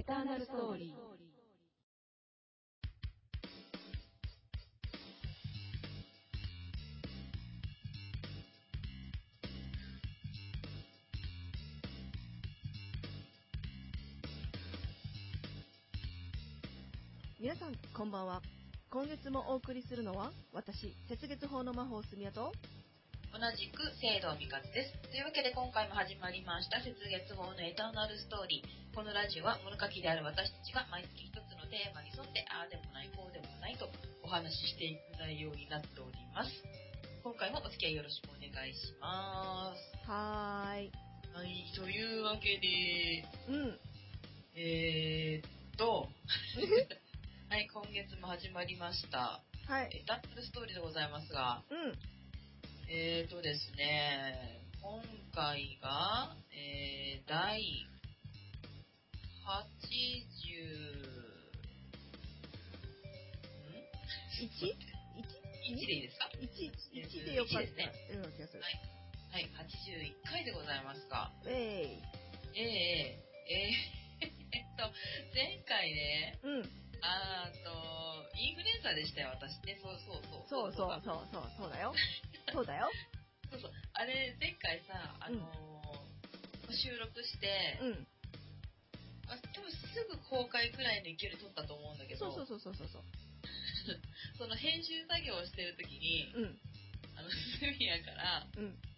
ターナルストーリー。 皆さんこんばんは。今月もお送りするのは私、雪月法の魔法すみやと同じく聖堂美和です。というわけで今回も始まりました雪月法のエターナルストーリー。このラジオは物書きである私たちが毎月一つのテーマに沿ってああでもないこうでもないとお話ししていく内容になっております。今回もお付き合いよろしくお願いします。 はーい。 はい、というわけではい、今月も始まりました。 はい。 エターナルストーリーでございますが、ですね、今回が、第1でいいですか 1でよかったですね。 気がする。 はい、81回でございますか。前回ね、インフルエンザでしたよ、私ね。 そうだよ。そうだよ。 そう。あれ、前回さ、収録して、多分すぐ公開くらいの勢いで撮ったと思うんだけど、 そう。 その編集作業をしてるときに、スミヤから、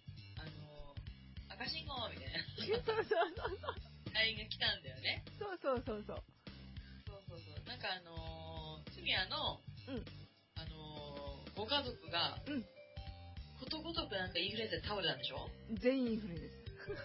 赤信号みたいな。LINE が来たんだよね。 そう。 なんかスミヤの、ご家族が、ことごとくなんかインフルエンザで倒れたんでしょ？ 全員インフルです。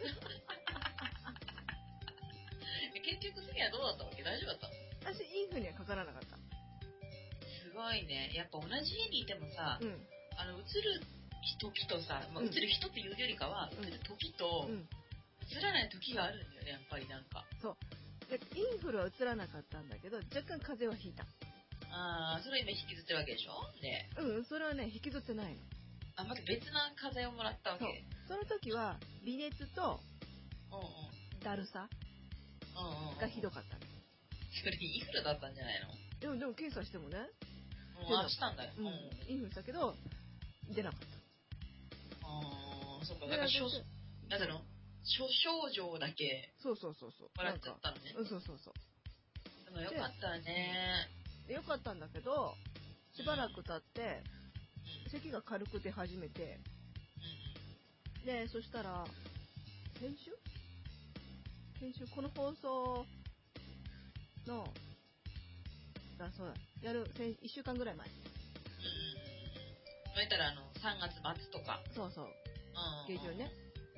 結局スミヤどうだったわけ？大丈夫だったの？ 私インフルにはかからなかった。 すごいね。やっぱ同じ家にいてもさ、うつる時とさ、うつる人っていうよりかは、うつる時と、うつらない時があるんだよね、やっぱりなんか。 そう。でインフルはうつらなかったんだけど、若干風邪はひいた。 それ今引きずってるわけでしょ？ね。 それはね、引きずってないの。 また別な風邪をもらったわけ。 その時は微熱とだるさがひどかったね。 それインフルだったんじゃないの？ でも検査してもね。 したんだよ。 インフルしたけど出なかった。 そうか。だからなんだろう、諸症状だけそうもらっちゃったのね。 そう。 でもよかったね。 よかったんだけど、しばらく経って咳が軽く出始めて、でそしたら先週この放送のやる1週間ぐらい前。 そういったら3月末とか。 そう。下旬ね。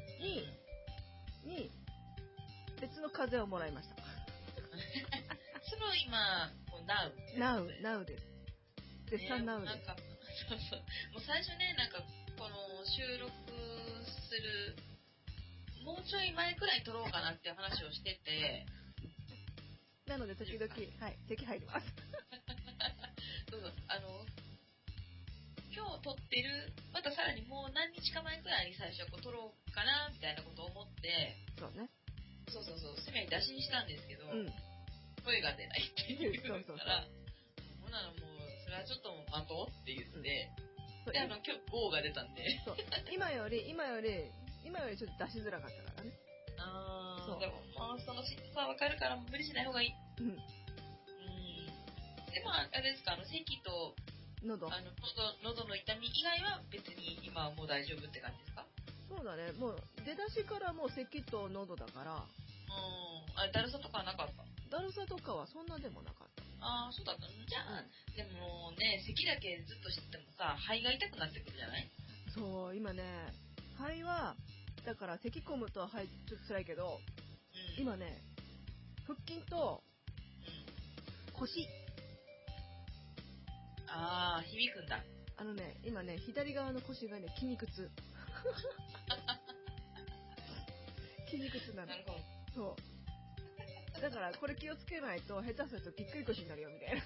に別の風邪をもらいました。 その今ナウです。絶賛ナウです。 そう。もう最初ね、なんかこの収録するもうちょい前くらい撮ろうかなっていう話をしてて。 なので時々咳入ります。 そう。今日撮ってるまたさらにもう何日か前くらいに最初撮ろうかなみたいなことを思って。 そうね。 そう。スミヤに打診したんですけど、声が出ないって言うから、ほなのもうそれはちょっと待とうって言って、で今日5が出たんで。そう今よりちょっと出しづらかったからね。 でもそのしんどさはわかるから無理しない方がいい。でもあれですか、咳と喉の痛み以外は別に今はもう大丈夫って感じですか？ そうだね。もう出だしからもう咳と喉だから。 だるさとかはなかった？ だるさとかはそんなでもなかった。 そうだったの？じゃあ、でもね、咳だけずっとしててもさ、肺が痛くなってくるじゃない？そう、 今ね、肺はだから咳込むと肺ちょっと辛いけど、今ね、腹筋と腰。 響くんだ。 今ね、左側の腰がね、筋肉痛。筋肉痛なの。 なるほど。 そう。だからこれ気をつけないと下手するとぎっくり腰になるよみたい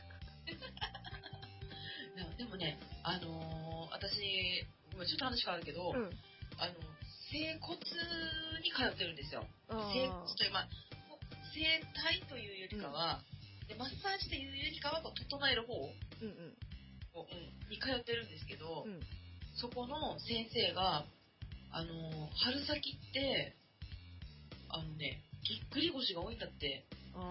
な。でもね、私ちょっと話変わるけど、整骨に通ってるんですよ。整整体というよりかは、でマッサージというよりかはこう整える方を、に通ってるんですけど、そこの先生が春先ってぎっくり腰が多いんだって。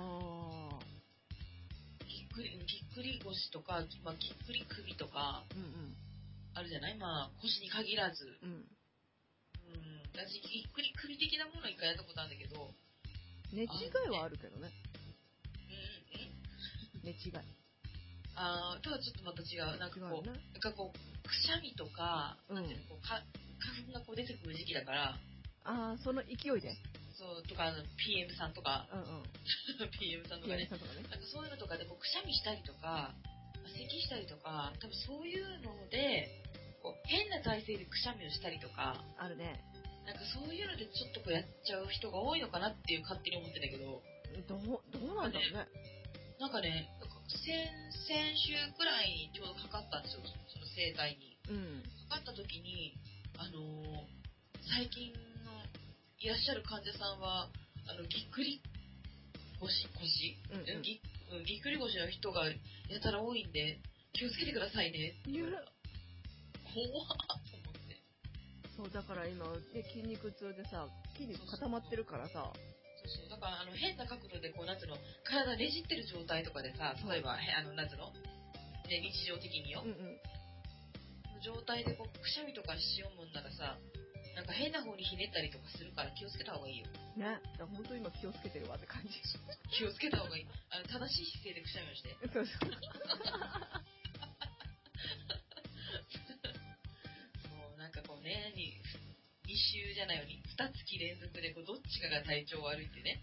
ぎっくり腰とか、まあ、ぎっくり首とか、あるじゃない、まあ、腰に限らず。私、ぎっくり首的なもの一回やったことあるんだけど。 寝違いはあるけどね。寝違い。 とはちょっとまた違う。なんかこう、くしゃみとか、花粉がこう出てくる時期だから。 その勢いで。 そうとかPM さんとか、PM さんとかね、なんかそういうのとかでこうくしゃみしたりとか、咳したりとか、多分そういうのでこう変な体勢でくしゃみをしたりとか、 あるね。 なんかそういうのでちょっとこうやっちゃう人が多いのかなっていう勝手に思ってんだけど、 どうなんだろうね。 なんかね、先週くらいにちょうどかかったんですよ、その整体に。かかった時に最近のいらっしゃる患者さんはぎっくり腰、ぎっくり腰の人がやたら多いんで気をつけてくださいねって言われた。怖っと思って。 そうだから今、筋肉痛でさ、筋肉固まってるからさ。 そうだから変な角度でこうなんつうの体ねじってる状態とかでさ、例えばなんつうの、ね、日常的によ、状態でこうくしゃみとかしようもんならさ、なんか変な方にひねったりとかするから気をつけた方がいいよ。 ね、本当に今気をつけてるわって感じ。 気をつけた方がいい。正しい姿勢でくしゃみをして。 そうなんかこうね、2週じゃないように2月連続でこうどっちかが体調悪いってね。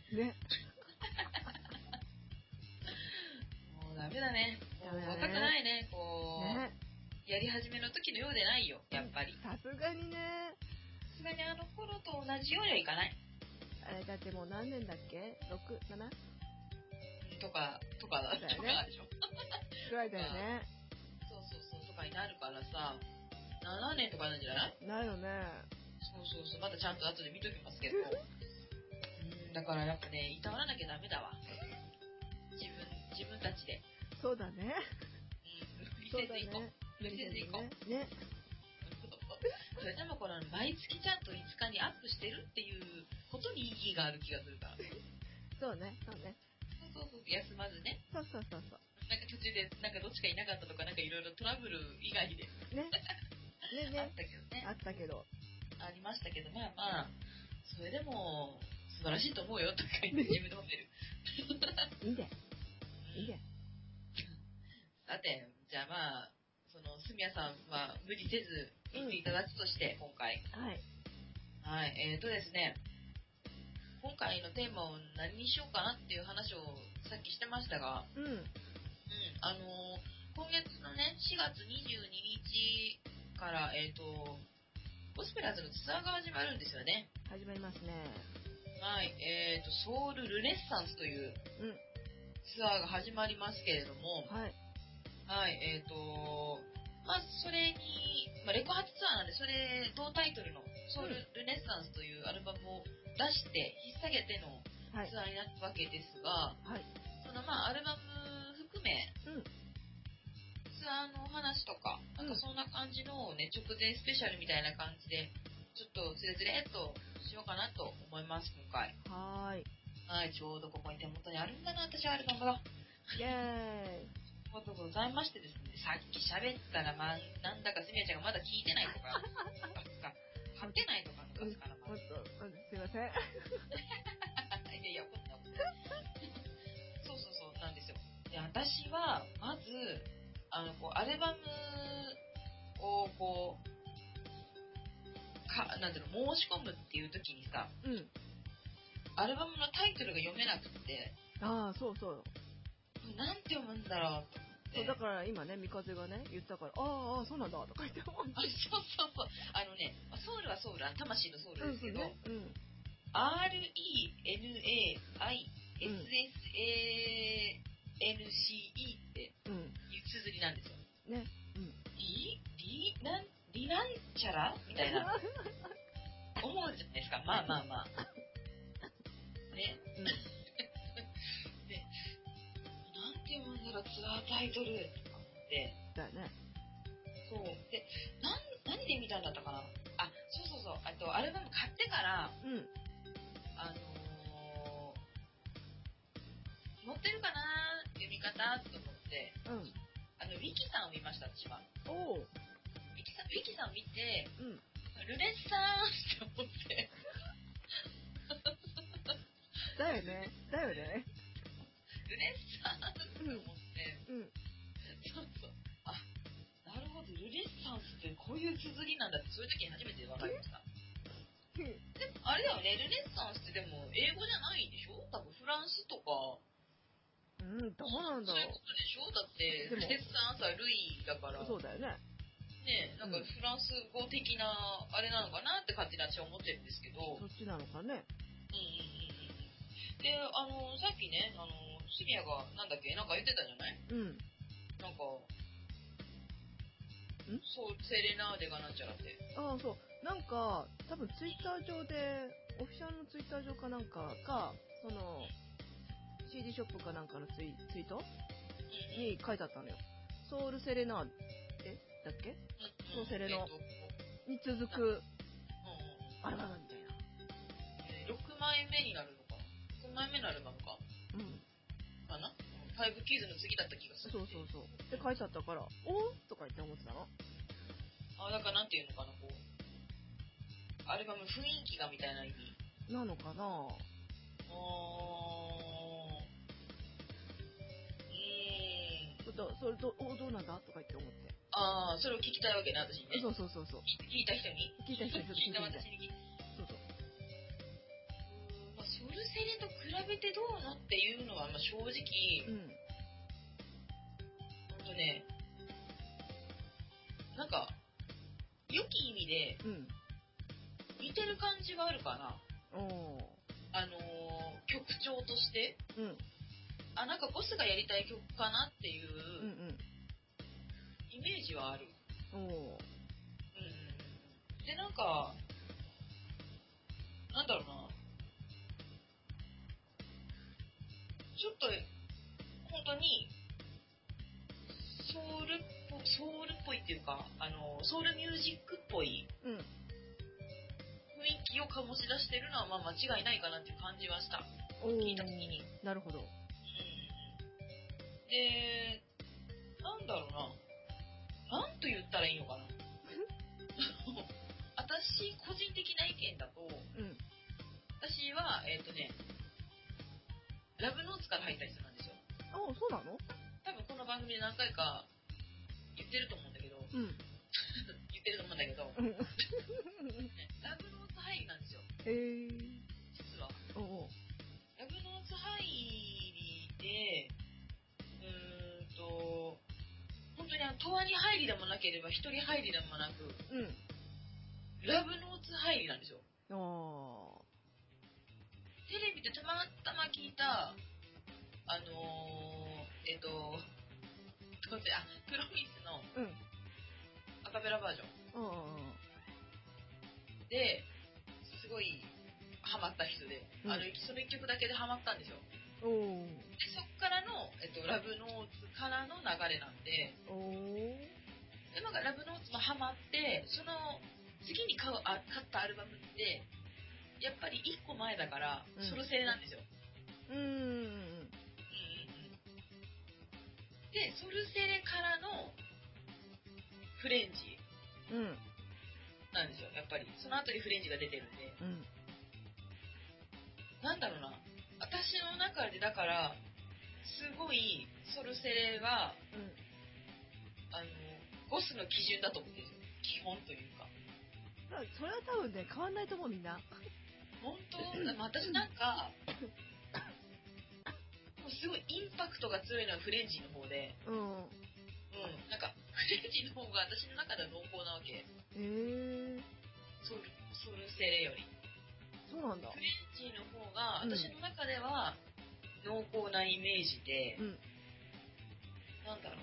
もうダメだね。もう若くないね。こうやり始めの時のようでないよ、やっぱり。 さすがにね。 さすがに頃と同じようにはいかない。 だってもう何年だっけ ?6、7? とかでしょ。 ぐらいだよね。 そうとかになるからさ、7年とかなんじゃない？ ないよね。 そうまたちゃんと後で見ときますけど。だからやっぱね、いたわらなきゃダメだわ。自分たちで。 そうだね。 無理せず行こう。ね。それでもこの毎月ちゃんと5日にアップしてるっていうことに意義がある気がするから。 そうね。 休まずね。 そう。 なんか途中でなんかどっちかいなかったとかなんかいろいろトラブル以外で。ね。あったけど。ありましたけど、まあそれでも素晴らしいと思うよとか言って自分で思ってる。 いいんだよ。 さて、じゃあまあそのすみやさんは無理せず見ていただくとして、今回。はい。ですね、今回のテーマを何にしようかなっていう話をさっきしてましたが、今月のね、4月22日から、ゴスペラーズのツアーが始まるんですよね。 始まりますね。 はい。ソウルルネッサンスというツアーが始まりますけれども、はい。まあ、それに、レコ発ツアーなんで、それ、同タイトルのソウルルネッサンスというアルバムを出して、引っ提げてのツアーになったわけですが、そのアルバム含め、ツアーのお話とか、なんかそんな感じのね、直前スペシャルみたいな感じで、ちょっとズレズレっとしようかなと思います、今回。はい、ちょうどここに手元にあるんだな、私はアルバムが。イェーイ。ことございましてですね、さっき喋ったら、なんだかすみやちゃんがまだ聞いてないとか、買ってないとかのですから、 すいません。 いや、こんなことそうなんですよ。で、私は、まず、アルバムを、なんていうの、申し込むっていう時にさ、アルバムのタイトルが読めなくて、 そう。 なんて読むんだろうと。 そうだから今ね、三風がね、言ったから、そうなんだとか言って思って。 そう。ソウルはソウル、魂のソウルですけど、RENAISSANCE っていう綴りなんですよ。ね。リなんちゃらみたいな。思うじゃないですか。まあ。ね。 カータイトルとか思って。 だよね。 そう。で、何で見たんだったかな。あ、そうそうそう。アルバム買ってから、 うん。 載ってるかな読み方と思って、 うん。 ウィキさんを見ました、私は。 おお。 ウィキさんを見て、 うん。 ルネッサンスって思って。 だよね。だよね。 ルネッサンスって思って、 うん。 そうそう。あ、なるほど、ルネッサンスってこういう綴りなんだって、そういう時に初めて分かりました。でも、あれだよね、ルネッサンスってでも、英語じゃないでしょ多分フランスとか。 うん、どうなんだろう。 そういうことでしょだって、ルネッサンスはルイだから。 そうだよね。 ね、なんかフランス語的な、あれなのかなって勝手に私は思ってるんですけど。 そっちなのかね。 で、さっきね、シリアが、なんだっけ、なんか言ってたじゃない？ うん。 なんか、そう、セレナーデがなんちゃらって。 ああ、そう。なんか、多分ツイッター上で、オフィシャルのツイッター上かなんかか、その、CD ショップかなんかのツイートに書いてあったのよ。ソウルセレナーデだっけ？ソウルセレの、に続く、アルバムみたいな。 6枚目になるのかな？ 6 枚目のアルバムか？ うん。 かな？5キーズの次だった気がする。 そうそうそう。で書いてあったから、おーとか言って思ってたの。 あ、だからなんていうのかな、こう。アルバム雰囲気がみたいな意味。 なのかなそれどうなんだとか言って思って。 ああ、それを聞きたいわけね、私にね。 そうそうそうそう。 聞いた人に聞いた人に聞いた私に聞いた。 そうそう。 まあ、ソルセレと比べてどうのっていうのは、まあ、正直、ほんとね、なんか、良き意味で、似てる感じがあるかな。曲調として。なんかボスがやりたい曲かなっていう、イメージはある。で、なんか、なんだろうな。ちょっと、本当に、ソウルっぽいっていうか、ソウルミュージックっぽい雰囲気を醸し出してるのは、まあ間違いないかなっていう感じはした。聞いた時に。 なるほど。 で、なんだろうな。なんと言ったらいいのかな。私、個人的な意見だと、私は、ラブノーツから入った人なんですよ。 ああ、そうなの？ 多分この番組で何回か言ってると思うんだけど、言ってると思うんだけど、ラブノーツ入りなんですよ。実は。ラブノーツ入りで、本当に永遠に入りでもなければ一人入りでもなく、ラブノーツ入りなんですよ。テレビでたまたま聞いた、プロミスのアカペラバージョンですごいハマった人で、その1曲だけでハマったんですよ。でそっからの、ラブノーツからの流れなんで、でなんかラブノーツもハマって、その次に買ったアルバムってやっぱり1個前だからソルセレなんですよ。でソルセレからのフレンジなんですよ。やっぱりその後にフレンジが出てるんで、なんだろうな、私の中でだからすごいソルセレは、ゴスの基準だと思ってるんですよ。基本というか。 それは多分ね、変わんないと思う、みんな。 本当？私なんか、もうすごいインパクトが強いのはフレンジの方で、なんか、フレンジの方が私の中では濃厚なわけ。ソルセレより。 そうなんだ。 フレンジの方が、私の中では濃厚なイメージで、なんだろう。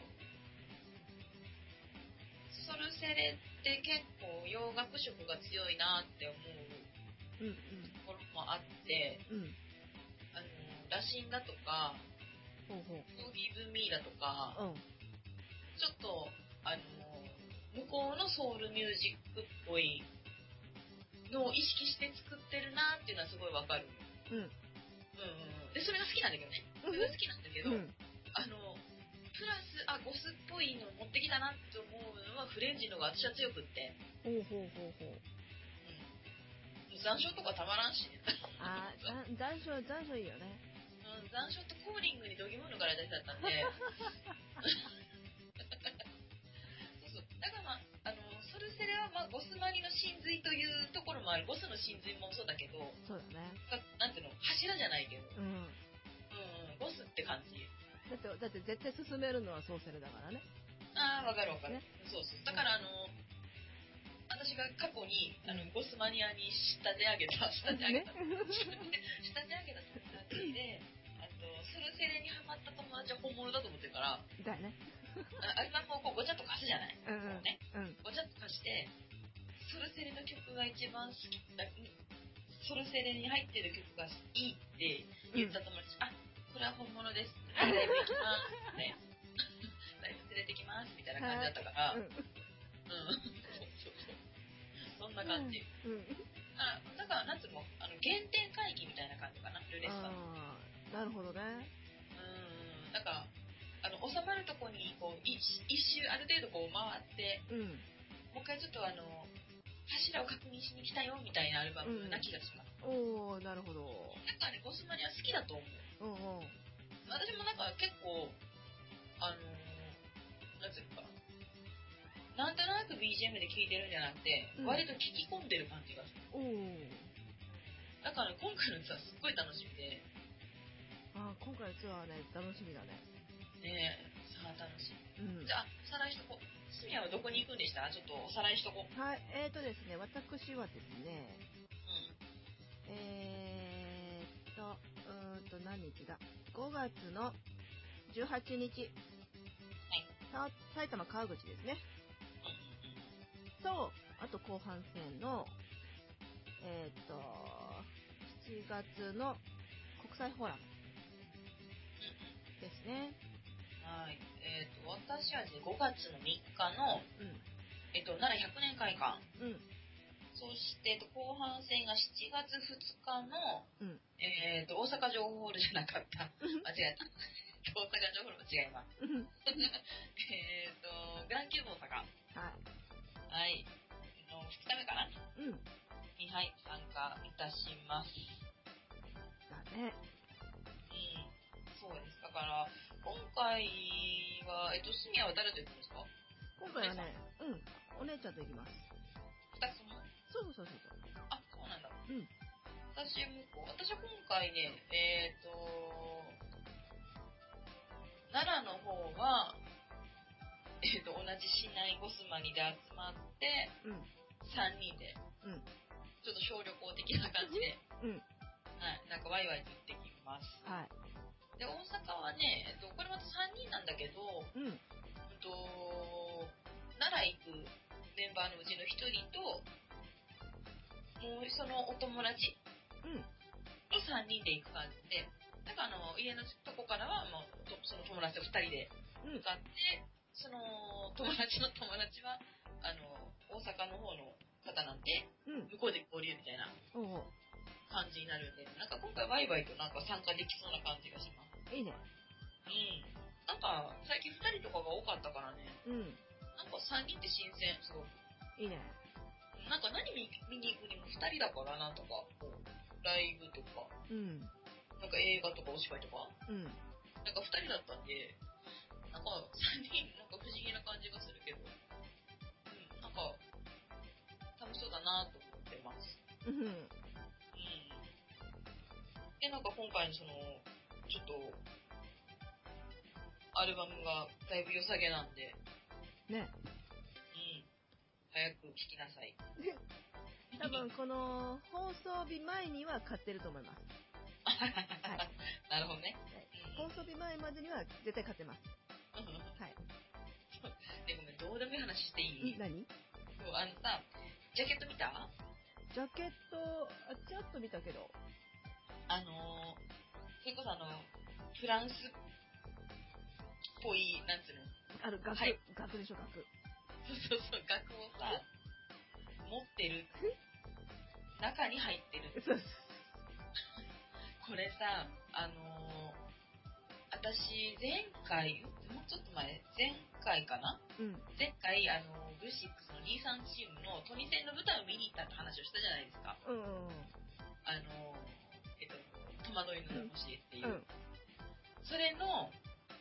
ソルセレって結構洋楽色が強いなって思うところもあって、羅針だとか、 ほうほう。 Give Me だとか、 うん。 ちょっと、向こうのソウルミュージックっぽいのを意識して作ってるなっていうのはすごいわかる。 うん。 うんうん。で、それが好きなんだけどね。それが好きなんだけど、 うん。 プラス、ゴスっぽいの持ってきたなって思うのはフレンチの方が私は強くって。 ほうほうほうほう。 うん。残暑とかたまらんしね。 残暑いいよね。 うん、残暑とコーリングにどぎも抜かれた人だったんで。そうそう。だからソルセレはゴスマリの真髄というところもある。ゴスの真髄もそうだけど、 そうだね。 なんていうの、柱じゃないけど。 うん。 ゴスって感じ。 だって絶対進めるのはソーセレだからね。 わかるわかる。 ね、 そうそう。だから私が過去にゴスマニアに仕立て上げた友達で、ソルセレにハマった友達は本物だと思ってるから。 だよね。 アルバムをこうごちゃっと貸すじゃない。 うんうん。 ね。 うん。 ごちゃっと貸して、ソルセレの曲が一番好きだ。ソルセレに入ってる曲がいいって言った友達、これは本物です。ライブ行きますね。ライブ連れてきますみたいな感じだったから。うん。そんな感じ。うん。だからなんつうの、原点回帰みたいな感じかな、ルネッサンス。 なるほどね。 なんか収まるとこにこう一周ある程度こう回って、もう一回ちょっと柱を確認しに来たよみたいなアルバムな気がします。 おー、なるほど。 なんかね、ゴスマリは好きだと思う。私もなんか結構なんていうのかな、なんとなく BGM で聴いてるんじゃなくて、割と聴き込んでる感じがする。だから今回のツアーすっごい楽しみで。 今回のツアーね、楽しみだね。 ねえ、さあ楽しみ。じゃあ、おさらいしとこう。スミヤはどこに行くんでした？ちょっとおさらいしとこう。 はい、ですね、私はですね、何日だ ?5 月の18日。はい。埼玉川口ですね。と、あと後半戦の、7月の国際フォーラムですね。 はい。私はですね、5月の3日の、奈良100年会館。そして、後半戦が7月2日の、大阪城ホールじゃなかった。間違えた。大阪城ホールも違います。グランキューブ大阪。はい。の2日目かなに、はい、参加いたします。 だね。 そうです。だから、今回は、スミヤは誰と行くんですか？ 今回はね、お姉ちゃんと行きます。 2つとも？そうそうなんだ。私は今回ね、奈良の方は、同じ市内ゴスマニで集まって、3人で、ちょっと小旅行的な感じで、はい、なんかワイワイと行ってきます。はい。で、大阪はね、これまた3人なんだけど、奈良行くメンバーのうちの1人と、もうそのお友達と3人で行く感じで、なんか家のとこからはもうその友達と2人で向かって、その友達の友達は大阪の方の方なんで、向こうで交流みたいな感じになるんで、なんか今回ワイワイとなんか参加できそうな感じがします。 いいね。 なんか最近2人とかが多かったからね。なんか3人って新鮮、すごく。 いいね。 なんか何見に行くにも2人だからなんとかこうライブとか、なんか映画とかお芝居とか、なんか2人だったんで、なんか3人なんか不思議な感じがするけど、なんか楽しそうだなと思ってます。で、なんか今回のそのちょっとアルバムがだいぶ良さげなんで、ね。早く聴きなさい。 多分この放送日前には買ってると思います。はい、 なるほどね。 放送日前までには絶対買ってます。はい。 で、ごめん、どうでもいい話していい？ 何？ そう、さ、ジャケット見た？ ジャケット、ちょっと見たけど。 それこそフランスっぽい、なんつうの。 額、 はい額でしょ、額。 そうそう、額をさ、持ってる。中に入ってる。 そうこれさ、私、前回、もうちょっと前、前回かな、 うん。 前回、V6 の23チームのトニセンの舞台を見に行ったって話をしたじゃないですか。 うん。 戸惑いの名星っていう。 うん。 それの、なん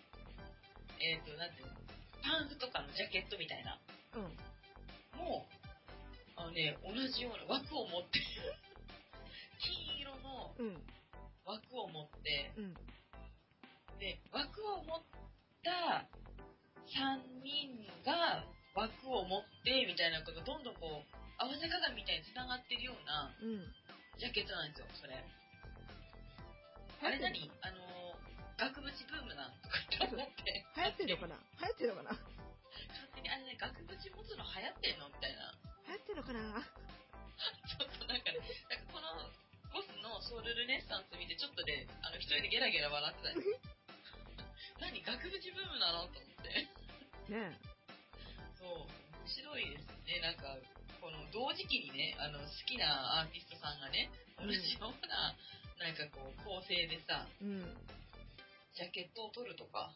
ていうの、パンフとかのジャケットみたいな。 うん。 もう、同じような枠を持って、金色の枠を持って、 うん。 で、枠を持った3人が枠を持って、みたいなことがどんどんこう、合わせ鏡みたいに繋がってるようなジャケットなんですよ、それ。あれ何額縁ブームなんとかって思って。 流行ってるのかな勝手にあれね、額縁持つの流行ってんのみたいな。 流行ってるのかなちょっとなんかね、なんかこのボスのソウルルネッサンス見てちょっとで、一人でゲラゲラ笑ってたよ。何、額縁ブームなのと思って。 ねそう、面白いですね。なんか、この同時期にね、好きなアーティストさんがね、同じような、なんかこう、構成でさ、 うん。 ジャケットを撮るとか。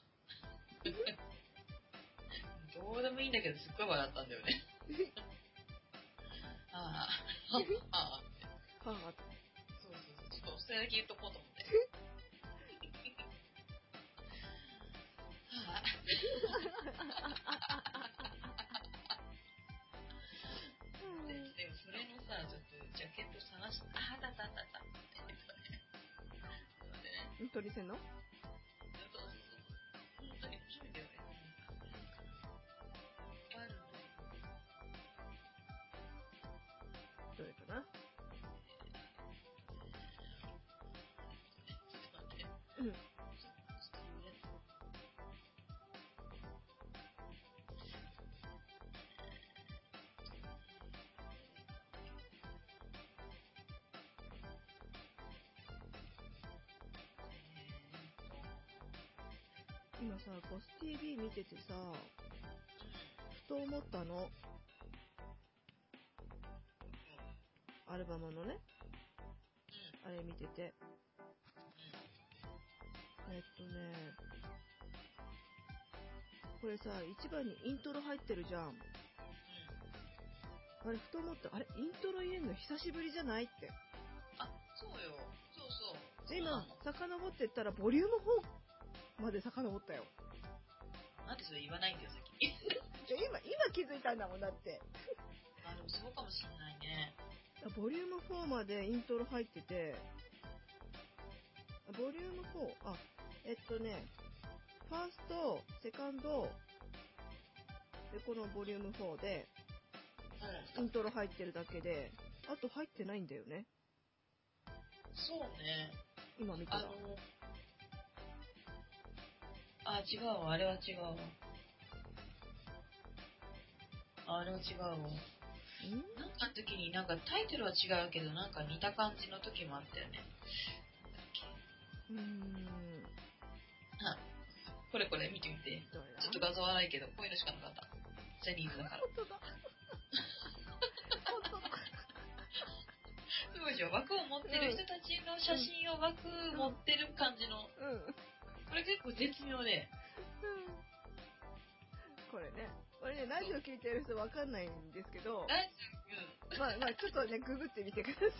どうでもいいんだけど、すっごい笑ったんだよね。ああ、はあ、 はあ。 そうそうそう、ちょっとそれだけ言っとこうと思って。はあ。でもそれのさ、ちょっとジャケット探して、あったあったあったあった。 トニセンの？ そうそうそう。本当に面白いんだよね。あるんだよ。 どれかな？ ちょっと待って。 うん。今さ、コス TV 見ててさ、ふと思ったの。アルバムのね、あれ見てて。これさ、一番にイントロ入ってるじゃん。あれ、ふと思った。あれ、イントロ入れんの久しぶりじゃないって。 あ、そうよ。そうそう。 で、今、遡ってったら、ボリューム4まで遡ったよ。 なんでそれ言わないんだよ、先に。 今気づいたんだもん、だって。 あ、でもそうかもしんないね。 ボリューム4までイントロ入ってて、ボリューム4、ファースト、セカンド、で、このボリューム4で、イントロ入ってるだけで、あと入ってないんだよね。 そうね。 今見たら。 違うわ、あれは違うわ。あれは違うわ。なんかの時になんかタイトルは違うけど、なんか似た感じの時もあったよね。これ見てみて。ちょっと画像荒いけど、こういうのしかなかった。ジャニーズだから。 本当だ。本当だ。 すごいでしょ。枠を持ってる人たちの写真を枠持ってる感じの。これ結構絶妙で。 これね、ラジオ聞いてる人わかんないんですけど、 ラジオ、まあちょっとね、ググってみてください。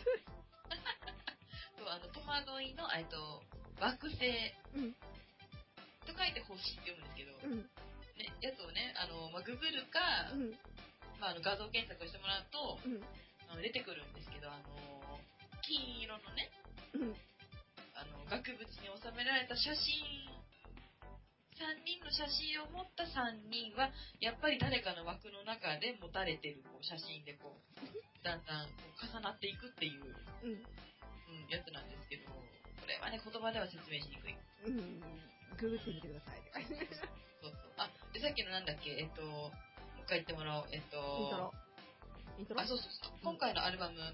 そう、戸惑いの、惑星、と書いて星って読むんですけど、ね、やつをね、ググるか、画像検索してもらうと、出てくるんですけど、金色のね、額縁に収められた写真、3人の写真を持った3人は、やっぱり誰かの枠の中で持たれてるこう写真でこう、だんだんこう重なっていくっていう、やつなんですけど、これはね、言葉では説明しにくい。 ググってみてください。 そうそう。あ、で、さっきのなんだっけ、もう一回言ってもらおう。イントロ。あ、そうそうそう。今回のアルバム、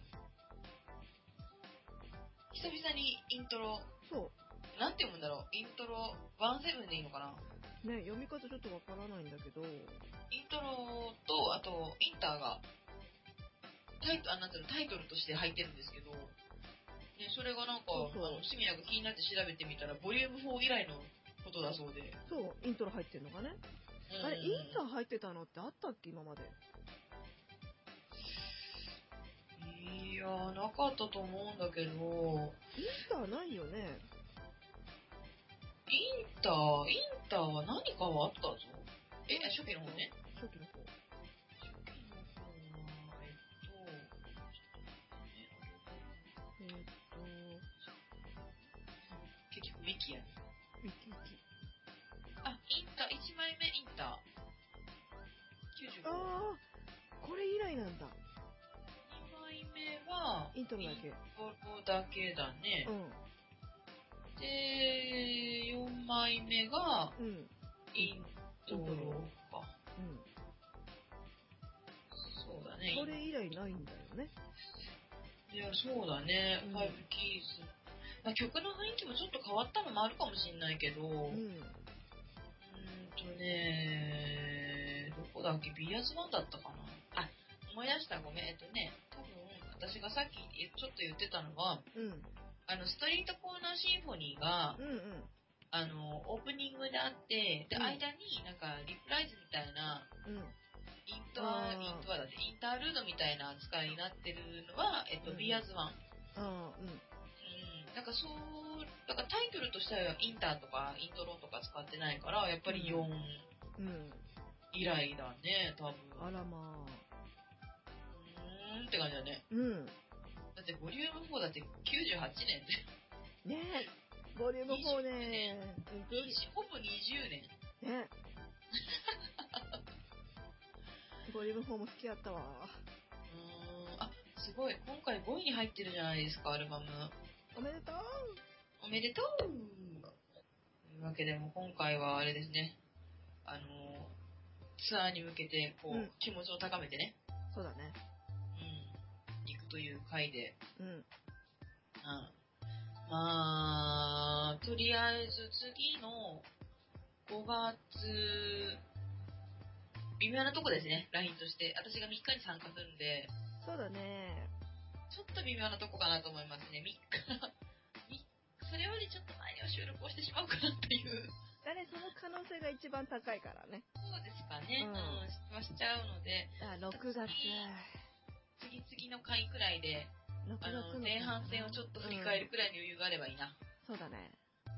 久々にイントロ、 そう。 なんて読むんだろう。イントロ17でいいのかな。 ね、読み方ちょっとわからないんだけど。 イントロと、あと、インターが、なんていうの、タイトルとして入ってるんですけど、ね、それがなんか、 そうシミナが気になって調べてみたら、ボリューム4以来のことだそうで。 そう、イントロ入ってるのがね。あれ、インター入ってたのってあったっけ、今まで。 いやー、なかったと思うんだけど、 インターないよね。 インターは何かはあったぞ。初期の方ね。 初期の方。 初期の方は、結局、ウィキやね。 ウィキウキ。 あ、インター、1枚目インター。95。 あー、これ以来なんだ。 2枚目は、 イントロだけ。 イントロだけだね。 うん。 で、4枚目が、 うん。 イントロか。 うん。 そうだね。 これ以来ないんだよね。 いや、そうだね。 うんファイブキーズ。まあ、曲の雰囲気もちょっと変わったのもあるかもしれないけど、どこだっけ、ビアズワンだったかな。あ、思い出した、ごめん。多分、私がさっきちょっと言ってたのは、 うん。 ストリートコーナーシンフォニーが、 うんうん。 オープニングであって、で、 うん間になんか、リプライズみたいな、 うん。 インタールードみたいな扱いになってるのは、ビアズワン。 ああ、うん。 なんかだからタイトルとしてはインターとかイントロとか使ってないから、やっぱり4以来だね、多分。 あらまあ。 って感じだね。 うん。 だってボリューム4だって98年で。 ねえ。ボリューム4ね。 ほぼ20年。 ね。ボリューム4も好きやったわ。 あ、すごい。今回5位に入ってるじゃないですか、アルバム。 おめでとう。 おめでとうというわけでも今回はあれですね。ツアーに向けて、気持ちを高めてね。 そうだね。 行くという回で。 うん。 まあ、とりあえず次の5月、微妙なとこですね、LINE として。私が3日に参加するんで。 そうだね。 ちょっと微妙なとこかなと思いますね。3日。それよりちょっと前には収録をしてしまうかなっていう。 その可能性が一番高いからね。 そうですかね。しちゃうので。 6月。 次の回くらいで、前半戦をちょっと振り返るくらいの余裕があればいいな。 そうだね。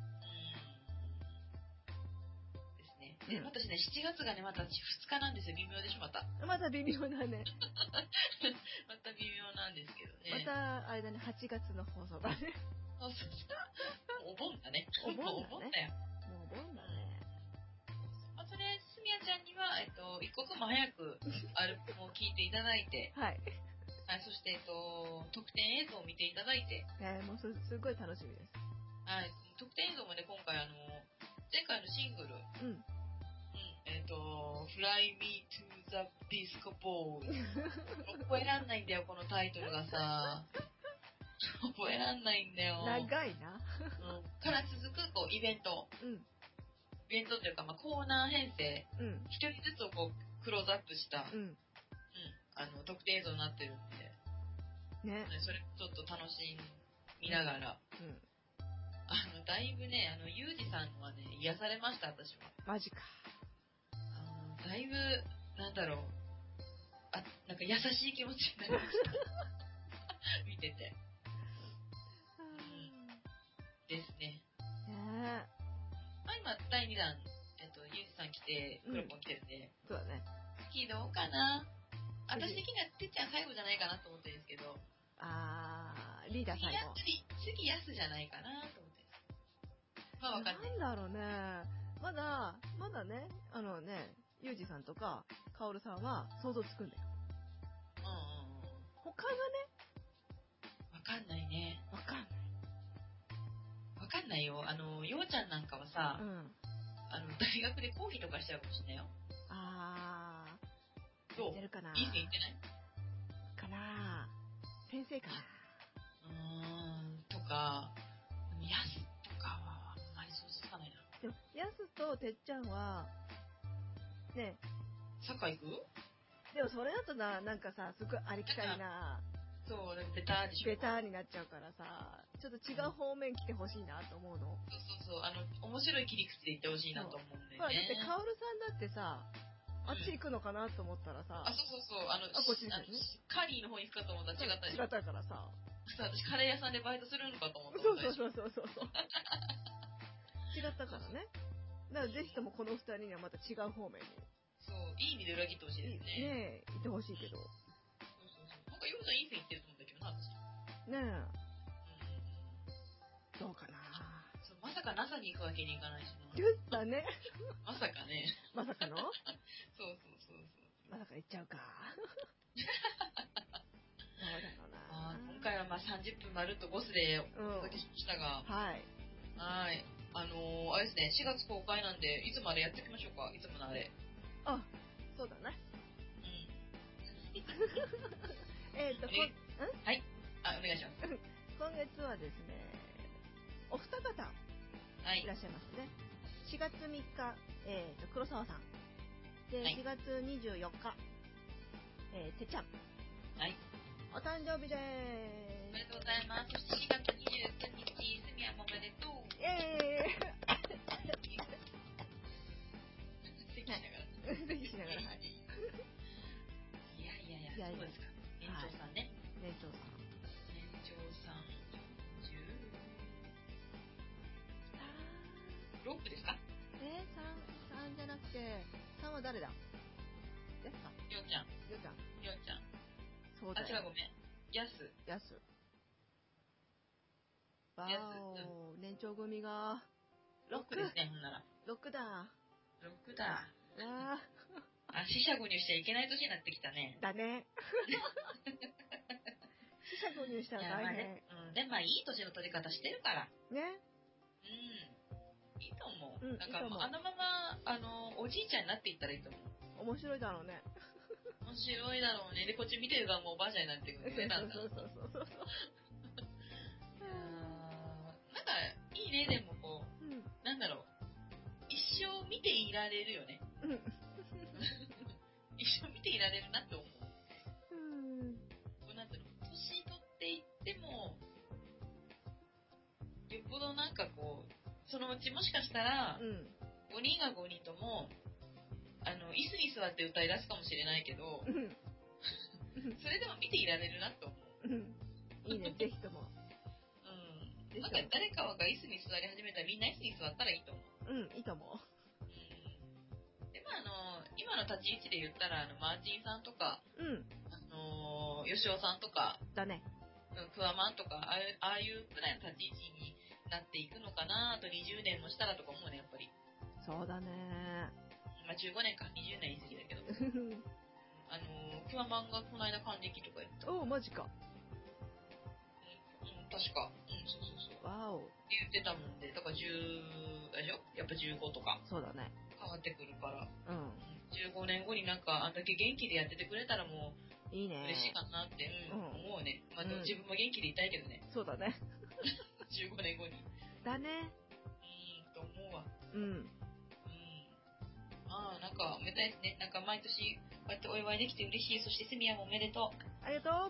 ですね。で、私ね、7月がね、また2日なんですよ。微妙でしょ、また。 また微妙だね。 また微妙なんですけどね。 また、あれだね、8月の放送だね。 そうそうそう。お盆だね。 お盆だよ。 もうお盆だね。まあ、それ、すみやちゃんには、一刻も早くアルバムを聴いていただいて、 はい。 はい、そして、特典映像を見ていただいて、 もうすごい楽しみです。 はい、特典映像もね、今回、前回のシングル、Fly Me to the Disco Ball 覚えらんないんだよ、このタイトルがさ。覚えらんないんだよ。 長いな。 から続く、イベント。イベントというか、コーナー編成。一人ずつをクローズアップした、特典映像になってるんで。ね。それちょっと楽しみながら。だいぶね、ユージさんはね、癒されました、私は。 マジか。 だいぶ、なんだろう。なんか優しい気持ちになりました。見てて。ですね。今、第2弾、ユージさん来て、クロポン来てるんで。 そうだね。 次どうかな。私的にはてっちゃん最後じゃないかなと思ってるんですけど。 リーダー最後。 次ヤスじゃないかなと思って。まあわかんない。 なんだろうね。まだね、ユージさんとか、カオルさんは想像つくんだよ。他がね。 わかんないね。 わかんない。 わかんないよ。ようちゃんなんかはさ、大学で講義とかしちゃうかもしれないよ。どう？ 行ってるかな？ いい線いってない？ かな？先生かな？とか、ヤスとかはあんまり想像つかないな。 でも、ヤスととてっちゃんはね、 サッカー行く？ でもそれだとなんかさ、すごいありきたりな、 そう、ベターでしょ。 ベターになっちゃうからさ、ちょっと違う方面来てほしいなと思うの。 そう、面白い切り口で言ってほしいなと思うんだほら、だよね。 ってカオルさんだってさ、あっち行くのかなと思ったらさ、 そう、 こっちですよね。 カリーの方に行くかと思ったら違ったでしょ。 違ったからさ。 そう、私カレー屋さんでバイトするのかと思った。 そう。違ったからね。だからぜひともこの二人にはまた違う方面に。 そう、いい意味で裏切ってほしいですね。 ねえ、行ってほしいけど。 そう。なんかヨウちゃんいい線いってると思うんだけどな、私。 ねえ。どうかな。 そう、まさか NASA に行くわけにいかないしな。 言ったね。 まさかね。 まさかのそう。 まさか行っちゃうか。どうだろうな。 今回はまあ30分まるっと5スでお届けしましたが、 はい。 あれですね、4月公開なんで、いつもあれやっていきましょうか、いつものあれ。 あ、そうだね。 はい。お願いします。 今月はですね、お二方はいいらっしゃいますね。4月3日、黒沢さん。で、4月24日、てっちゃん。 はい。 お誕生日でーす。 おめでとうございます。そして4月29日、すみやもおめでとう。 イェーイ咳しながら。はい。 いや、そうですか。年長さんね。 年長さん。 6ですか ？3じゃなくて、3は誰だ？りょうちゃん。 そうだよ。 違う、ごめん。やす。 わーお、年長組が 6ですね、ほんなら。 6だ。 6だ。 わー。四捨五入しちゃいけない年になってきたね。 だね。四捨五入したら大変。 でもまあいい年の取り方してるから。 ね。 いいと思う。なんかあのままおじいちゃんになっていったらいいと思う。 面白いだろうね。 面白いだろうね。でこっち見てる側もおばあちゃんになってくるね。なんかそう。 なんかいいね、でもこう、なんだろう、一生見ていられるよね。一生見ていられるなって思う。なんていうの、年取っていっても、よっぽどなんかこう、そのうちもしかしたら、5人が5人とも、椅子に座って歌い出すかもしれないけど、それでも見ていられるなと思う。 いいね、ぜひとも。 なんか誰かが椅子に座り始めたらみんな椅子に座ったらいいと思う。 いいと思う。 でも今の立ち位置で言ったら、マーチンさんとか、吉尾さんとか、 だね。 クワマンとか、ああいうくらいの立ち位置になっていくのかな、あと20年もしたらとか思うね、やっぱり。 そうだね。 まあ15年か、20年言い過ぎだけど。クワマンがこの間還暦とか言った。 マジか。 確か。そう。 わお。 って言ってたもんで、だから10、あれでしょやっぱ15とか。 そうだね。 変わってくるから。15年後になんか、あんだけ元気でやっててくれたらもう、いいね。嬉しいかなって、思うね。まあでも自分も元気でいたいけどね。 そうだね。 15年後に。 だね。 と思うわ。まあなんか、おめでたいですね。なんか毎年、こうやってお祝いできて嬉しい。そしてスミヤもおめでとう。 ありがとう。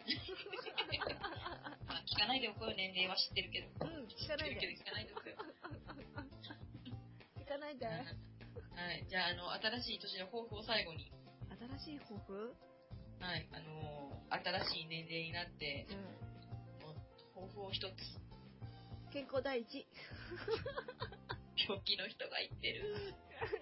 聞かないでおこうよ、年齢は知ってるけど。 聞かないで。 聞かないでおこうよ。 聞かないで。 はい。じゃあ、新しい年の抱負を最後に。 新しい抱負？ はい。新しい年齢になって、抱負を一つ。 健康第一。 病気の人が言ってる。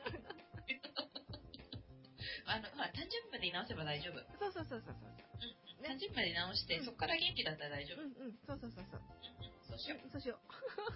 誕生日までに直せば大丈夫。 そう。 誕生日まで直して、そこから元気だったら大丈夫。 そう。 そうしよう。 そうしよう。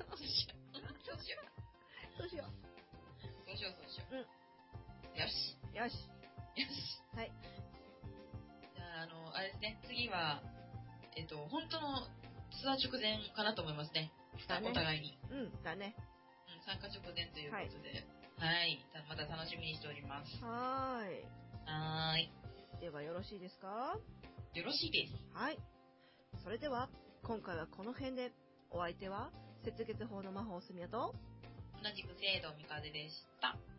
よし。 はい。 じゃあ、あれですね、次は、本当のツアー直前かなと思いますね。お互いに。 だね。 参加直前ということで。はい。また楽しみにしております。 はーい。ではよろしいですか？ よろしいです。 はい。それでは、今回はこの辺で、お相手は、雪月法の魔法すみやと、 じく聖堂みかででした。